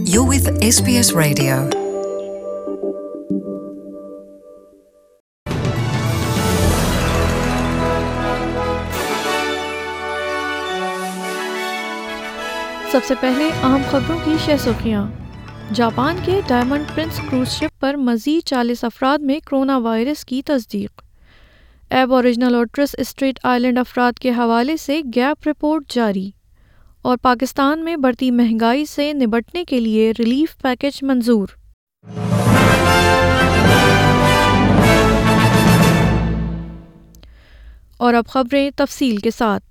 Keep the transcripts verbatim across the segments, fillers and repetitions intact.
You're with S B S Radio. سب سے پہلے اہم خبروں کی شہ سرخیاں۔ جاپان کے ڈائمنڈ پرنس کروز شپ پر مزید چالیس افراد میں کرونا وائرس کی تصدیق۔ ایب اوریجنل اور ٹریس اسٹریٹ آئلینڈ افراد کے حوالے سے گیپ رپورٹ جاری۔ اور پاکستان میں بڑھتی مہنگائی سے نمٹنے کے لیے ریلیف پیکج منظور۔ اور اب خبریں تفصیل کے ساتھ۔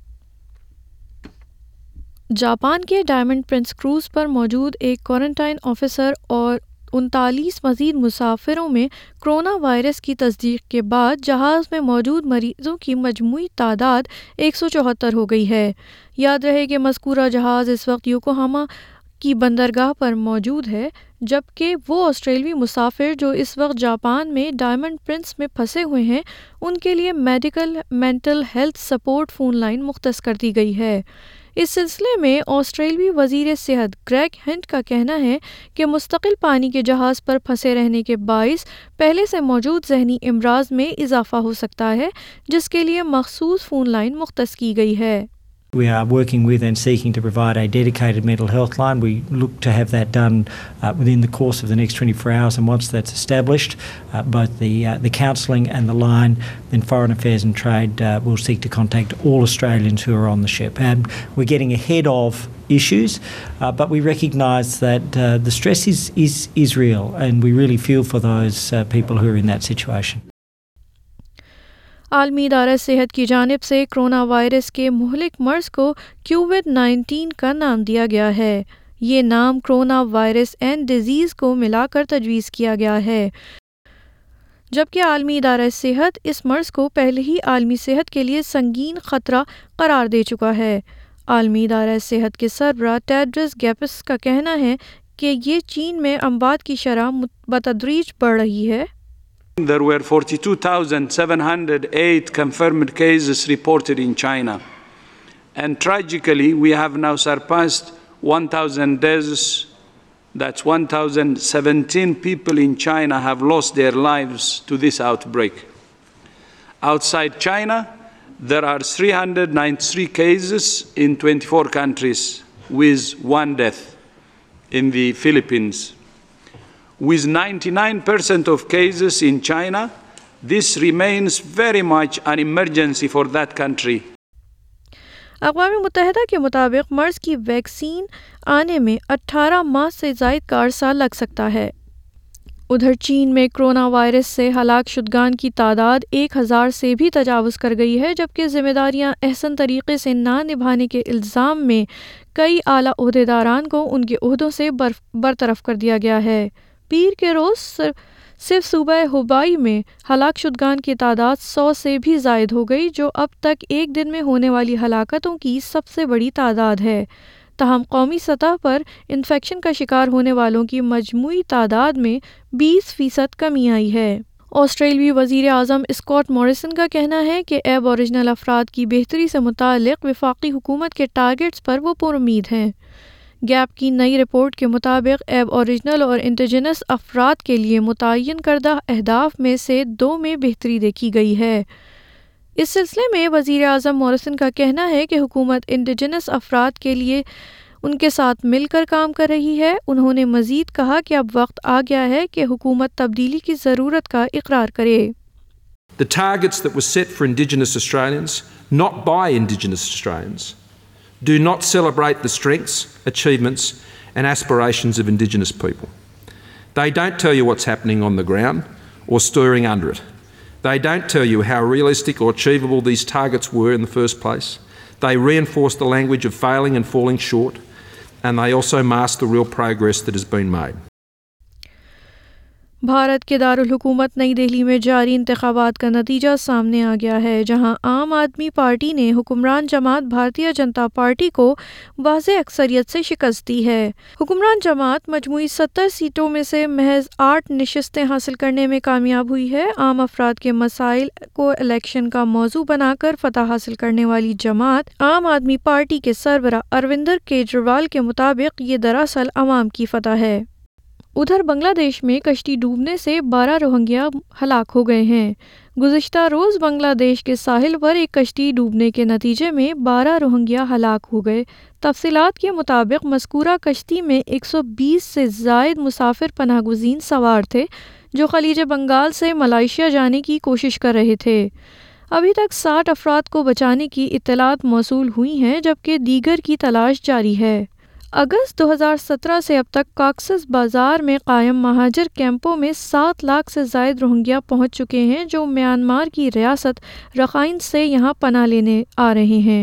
جاپان کے ڈائمنڈ پرنس کروز پر موجود ایک کوارنٹائن آفیسر اور انتالیس مزید مسافروں میں کرونا وائرس کی تصدیق کے بعد جہاز میں موجود مریضوں کی مجموعی تعداد ایک سو چوہتر ہو گئی ہے۔ یاد رہے کہ مذکورہ جہاز اس وقت یوکوہاما کی بندرگاہ پر موجود ہے، جبکہ وہ آسٹریلوی مسافر جو اس وقت جاپان میں ڈائمنڈ پرنس میں پھنسے ہوئے ہیں ان کے لیے medical mental health support phone line مختص کر دی گئی ہے۔ اس سلسلے میں آسٹریلوی وزیر صحت گریگ ہنٹ کا کہنا ہے کہ مستقل پانی کے جہاز پر پھنسے رہنے کے باعث پہلے سے موجود ذہنی امراض میں اضافہ ہو سکتا ہے، جس کے لیے مخصوص فون لائن مختص کی گئی ہے۔ We are working with and seeking to provide a dedicated mental health line. We look to have that done uh, within the course of the next twenty-four hours, and once that's established, uh, both the uh, the counselling and the line, then Foreign Affairs and Trade uh, will seek to contact all Australians who are on the ship. And we're getting ahead of issues, uh, but we recognise that uh, the stress is, is, is real, and we really feel for those uh, people who are in that situation. عالمی ادارہ صحت کی جانب سے corona virus کے مہلک مرض کو کووڈ نائنٹین کا نام دیا گیا ہے۔ یہ نام کرونا وائرس اینڈ ڈیزیز کو ملا کر تجویز کیا گیا ہے، جبکہ عالمی ادارہ صحت اس مرض کو پہلے ہی عالمی صحت کے لیے سنگین خطرہ قرار دے چکا ہے۔ عالمی ادارہ صحت کے سربراہ ٹیڈرس گیبریسس کا کہنا ہے کہ یہ چین میں اموات کی شرح بتدریج بڑھ رہی ہے۔ There were forty-two thousand seven hundred eight confirmed cases reported in China. And tragically, we have now surpassed one thousand deaths. That's one thousand seventeen people in China have lost their lives to this outbreak. Outside China, there are three hundred ninety-three cases in twenty-four countries, with one death in the Philippines. With ninety-nine percent of cases in China, this remains very much an emergency for that country. اقوام متحدہ کے مطابق مرض کی vaccine آنے میں اٹھارہ ماہ سے زائد کا عرصہ لگ سکتا ہے۔ ادھر چین میں کرونا وائرس سے ہلاک شدگان کی تعداد ایک ہزار سے بھی تجاوز کر گئی ہے، جبکہ ذمہ داریاں احسن طریقے سے نہ نبھانے کے الزام میں کئی اعلیٰ عہدیداران کو ان کے عہدوں سے برطرف کر دیا گیا ہے۔ پیر کے روز صرف صوبہ ہubei میں ہلاک شدگان کی تعداد سو سے بھی زائد ہو گئی، جو اب تک ایک دن میں ہونے والی ہلاکتوں کی سب سے بڑی تعداد ہے۔ تاہم قومی سطح پر انفیکشن کا شکار ہونے والوں کی مجموعی تعداد میں بیس فیصد کمی آئی ہے۔ آسٹریلوی وزیر اعظم اسکاٹ موریسن کا کہنا ہے کہ ایب اوریجنل افراد کی بہتری سے متعلق وفاقی حکومت کے ٹارگٹس پر وہ پر امید ہیں۔ گیپ کی نئی رپورٹ کے مطابق ایب اوریجنل اور انڈیجنس افراد کے لیے متعین کردہ اہداف میں سے دو میں بہتری دیکھی گئی ہے۔ اس سلسلے میں وزیر اعظم موریسن کا کہنا ہے کہ حکومت انڈیجنس افراد کے لیے ان کے ساتھ مل کر کام کر رہی ہے۔ انہوں نے مزید کہا کہ اب وقت آ گیا ہے کہ حکومت تبدیلی کی ضرورت کا اقرار کرے۔ The targets that were set for Indigenous Australians, not by Indigenous Australians, do not celebrate the strengths, achievements and aspirations of Indigenous people. They don't tell you what's happening on the ground or stirring under it. They don't tell you how realistic or achievable these targets were in the first place. They reinforce the language of failing and falling short, and they also mask the real progress that has been made. Bharat کے دارالحکومت نئی دہلی میں جاری انتخابات کا نتیجہ سامنے آ گیا ہے، جہاں عام آدمی پارٹی نے حکمران جماعت بھارتیہ جنتا پارٹی کو واضح اکثریت سے شکست دی ہے۔ حکمران جماعت مجموعی ستر سیٹوں میں سے محض آٹھ نشستیں حاصل کرنے میں کامیاب ہوئی ہے۔ عام افراد کے مسائل کو الیکشن کا موضوع بنا کر فتح حاصل کرنے والی جماعت عام آدمی پارٹی کے سربراہ اروندر کیجریوال کے مطابق یہ دراصل عوام کی فتح ہے۔ ادھر بنگلہ دیش میں کشتی ڈوبنے سے بارہ روہنگیا ہلاک ہو گئے ہیں۔ گزشتہ روز بنگلہ دیش کے ساحل پر ایک کشتی ڈوبنے کے نتیجے میں بارہ روہنگیا ہلاک ہو گئے۔ تفصیلات کے مطابق مذکورہ کشتی میں ایک سو بیس سے زائد مسافر پناہ گزین سوار تھے، جو خلیج بنگال سے ملائیشیا جانے کی کوشش کر رہے تھے۔ ابھی تک ساٹھ افراد کو بچانے کی اطلاعات موصول ہوئی ہیں، جبکہ دیگر کی تلاش جاری ہے۔ اگست دو ہزار سترہ سے اب تک کاکسس بازار میں قائم مہاجر کیمپوں میں سات لاکھ سے زائد روہنگیا پہنچ چکے ہیں، جو میانمار کی ریاست رخائن سے یہاں پناہ لینے آ رہے ہیں۔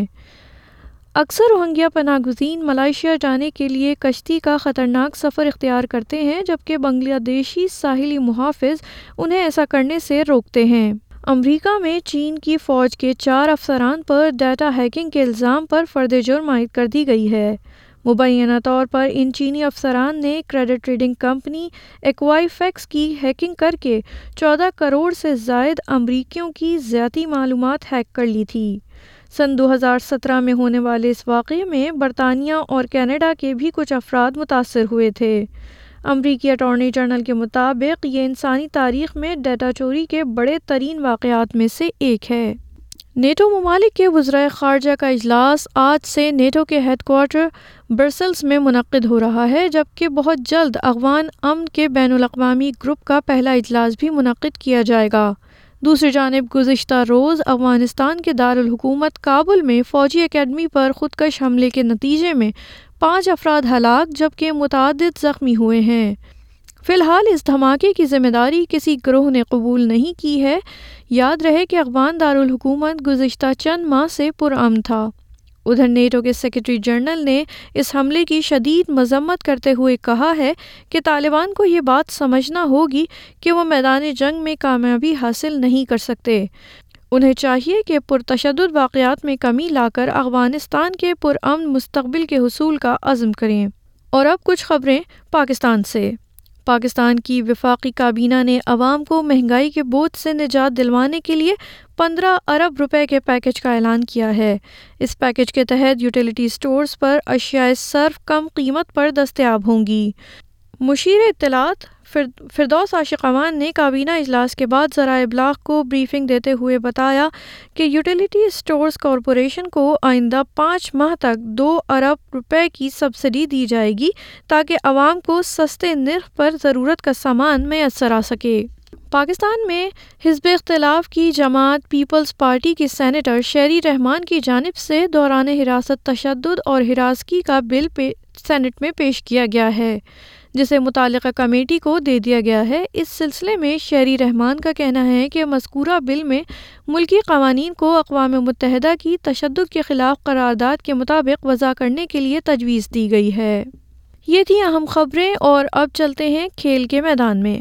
اکثر روہنگیا پناہ گزین ملائیشیا جانے کے لیے کشتی کا خطرناک سفر اختیار کرتے ہیں، جبکہ بنگلہ دیشی ساحلی محافظ انہیں ایسا کرنے سے روکتے ہیں۔ امریکہ میں چین کی فوج کے چار افسران پر ڈیٹا ہیکنگ کے الزام پر فرد جرم عائد کر دی گئی ہے۔ مبینہ طور پر ان چینی افسران نے credit trading company Equifax کی ہیکنگ کر کے چودہ کروڑ سے زائد امریکیوں کی ذاتی معلومات ہیک کر لی تھی۔ سن دو ہزار سترہ میں ہونے والے اس واقعے میں برطانیہ اور کینیڈا کے بھی کچھ افراد متاثر ہوئے تھے۔ امریکی اٹارنی جنرل کے مطابق یہ انسانی تاریخ میں ڈیٹا چوری کے بڑے ترین واقعات میں سے ایک ہے۔ نیٹو ممالک کے وزرائے خارجہ کا اجلاس آج سے نیٹو کے ہیڈ کوارٹر برسلز میں منعقد ہو رہا ہے، جبکہ بہت جلد افغان امن کے بین الاقوامی گروپ کا پہلا اجلاس بھی منعقد کیا جائے گا۔ دوسری جانب گزشتہ روز افغانستان کے دارالحکومت کابل میں فوجی اکیڈمی پر خودکش حملے کے نتیجے میں پانچ افراد ہلاک جبکہ متعدد زخمی ہوئے ہیں۔ فی الحال اس دھماکے کی ذمہ داری کسی گروہ نے قبول نہیں کی ہے۔ یاد رہے کہ افغان دارالحکومت گزشتہ چند ماہ سے پرامن تھا۔ ادھر نیٹو کے سیکرٹری جنرل نے اس حملے کی شدید مذمت کرتے ہوئے کہا ہے کہ طالبان کو یہ بات سمجھنا ہوگی کہ وہ میدان جنگ میں کامیابی حاصل نہیں کر سکتے۔ انہیں چاہیے کہ پرتشدد واقعات میں کمی لا کر افغانستان کے پرامن مستقبل کے حصول کا عزم کریں۔ اور اب کچھ خبریں پاکستان سے۔ پاکستان کی وفاقی کابینہ نے عوام کو مہنگائی کے بوجھ سے نجات دلوانے کے لیے پندرہ ارب روپے کے پیکج کا اعلان کیا ہے۔ اس پیکج کے تحت یوٹیلیٹی سٹورز پر اشیاء صرف کم قیمت پر دستیاب ہوں گی۔ مشیر اطلاعات فردوس عاشق امان نے کابینہ اجلاس کے بعد ذرائع ابلاغ کو بریفنگ دیتے ہوئے بتایا کہ یوٹیلیٹی سٹورز کارپوریشن کو آئندہ پانچ ماہ تک دو ارب روپے کی سبسڈی دی جائے گی تاکہ عوام کو سستے نرخ پر ضرورت کا سامان میسر آ سکے۔ پاکستان میں حزب اختلاف کی جماعت پیپلز پارٹی کی سینیٹر شیری رحمان کی جانب سے دوران حراست تشدد اور ہراسگی کا بل سینٹ میں پیش کیا گیا ہے، جسے متعلقہ کمیٹی کو دے دیا گیا ہے۔ اس سلسلے میں شیری رحمان کا کہنا ہے کہ مذکورہ بل میں ملکی قوانین کو اقوام متحدہ کی تشدد کے خلاف قرارداد کے مطابق وضع کرنے کے لیے تجویز دی گئی ہے۔ یہ تھیں اہم خبریں اور اب چلتے ہیں کھیل کے میدان میں۔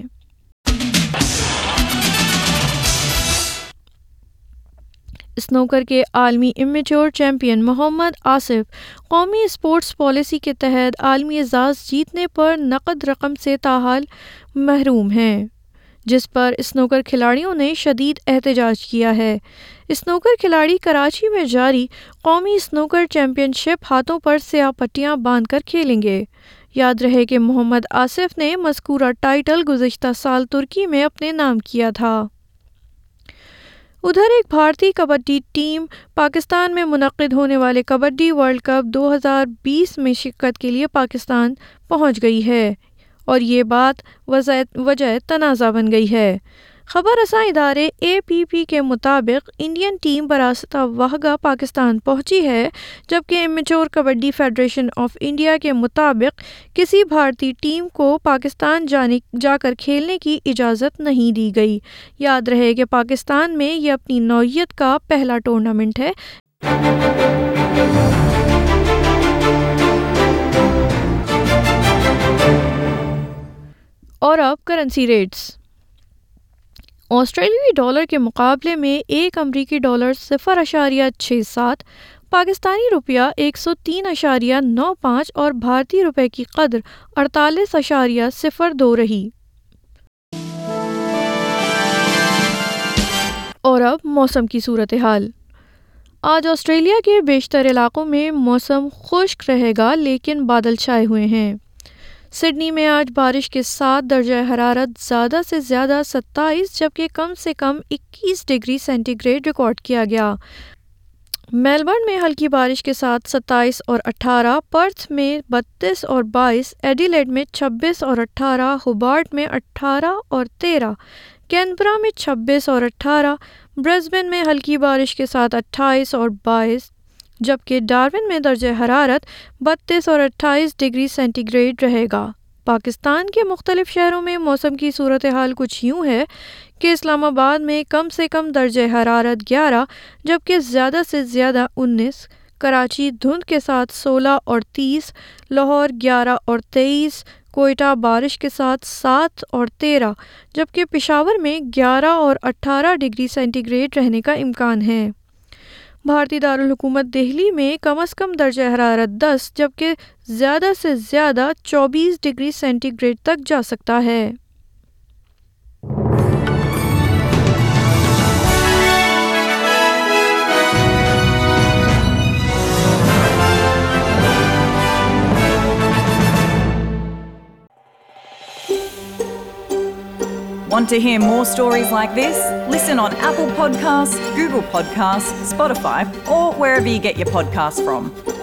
اسنوکر کے عالمی امیچور چیمپئن محمد آصف قومی اسپورٹس پالیسی کے تحت عالمی اعزاز جیتنے پر نقد رقم سے تاحال محروم ہیں، جس پر اسنوکر کھلاڑیوں نے شدید احتجاج کیا ہے۔ اسنوکر کھلاڑی کراچی میں جاری قومی اسنوکر چیمپئن شپ ہاتھوں پر سیاہ پٹیاں باندھ کر کھیلیں گے۔ یاد رہے کہ محمد آصف نے مذکورہ ٹائٹل گزشتہ سال ترکی میں اپنے نام کیا تھا۔ ادھر ایک بھارتی کبڈی ٹیم پاکستان میں منعقد ہونے والے کبڈی ورلڈ کپ دو ہزار بیس میں شرکت کے لیے پاکستان پہنچ گئی ہے اور یہ بات وجہ تنازع بن گئی ہے۔ خبر رساں ادارے اے پی پی کے مطابق انڈین ٹیم براستہ وہگا پاکستان پہنچی ہے، جبکہ amateur kabaddi federation of India کے مطابق کسی بھارتی ٹیم کو پاکستان جانے جا کر کھیلنے کی اجازت نہیں دی گئی۔ یاد رہے کہ پاکستان میں یہ اپنی نوعیت کا پہلا ٹورنامنٹ ہے۔ اور اب کرنسی ریٹس۔ آسٹریلوی ڈالر کے مقابلے میں ایک امریکی ڈالر صفر اشاریہ چھ سات، پاکستانی روپیہ ایک سو تین اشاریہ نو پانچ اور بھارتی روپے کی قدر اڑتالیس اشاریہ صفر دو رہی۔ اور اب موسم کی صورتحال۔ آج آسٹریلیا کے بیشتر علاقوں میں موسم خشک رہے گا لیکن بادل چھائے ہوئے ہیں۔ سڈنی میں آج بارش کے ساتھ درجہ حرارت زیادہ سے زیادہ ستائیس جبکہ کم سے کم اکیس ڈگری سینٹی گریڈ ریکارڈ کیا گیا۔ میلبرن میں ہلکی بارش کے ساتھ ستائیس اور اٹھارہ، پرتھ میں بتیس اور بائیس، ایڈیلیڈ میں چھبیس اور اٹھارہ، ہوبارٹ میں اٹھارہ اور تیرہ، کینبرا میں چھبیس اور اٹھارہ، برسبن میں ہلکی بارش کے ساتھ اٹھائیس اور بائیس، جبکہ ڈارون میں درجہ حرارت بتیس اور اٹھائیس ڈگری سینٹی گریڈ رہے گا۔ پاکستان کے مختلف شہروں میں موسم کی صورتحال کچھ یوں ہے کہ اسلام آباد میں کم سے کم درجہ حرارت گیارہ جبکہ زیادہ سے زیادہ انیس، کراچی دھند کے ساتھ سولہ اور تیس، لاہور گیارہ اور تیئیس، کوئٹہ بارش کے ساتھ سات اور تیرہ، جبکہ پشاور میں گیارہ اور اٹھارہ ڈگری سینٹی گریڈ رہنے کا امکان ہے۔ بھارتی دارالحکومت دہلی میں کم از کم درجہ حرارت دس جبکہ زیادہ سے زیادہ چوبیس ڈگری سینٹی گریڈ تک جا سکتا ہے۔ Want to hear more stories like this? Listen on Apple Podcasts, Google Podcasts, Spotify, or wherever you get your podcasts from.